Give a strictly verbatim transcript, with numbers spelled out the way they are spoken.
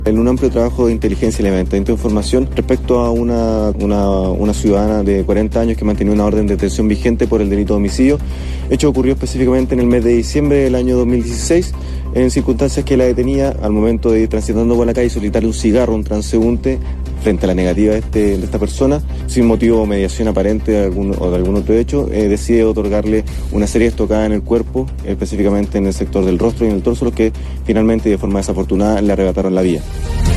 En un amplio trabajo de inteligencia y levantamiento de información respecto a una, una, una ciudadana de cuarenta años que mantenía una orden de detención vigente por el delito de homicidio, hecho ocurrió específicamente en el mes de diciembre del año dos mil dieciséis, en circunstancias que la detenía al momento de ir transitando por la calle y solicitarle un cigarro a un transeúnte frente a la negativa de, este, de esta persona, sin motivo o mediación aparente de algún, o de algún otro hecho, eh, decide otorgarle una serie de estocadas en el cuerpo, específicamente en el sector del rostro y en el torso, los que finalmente de forma desafortunada le arrebataron la vida.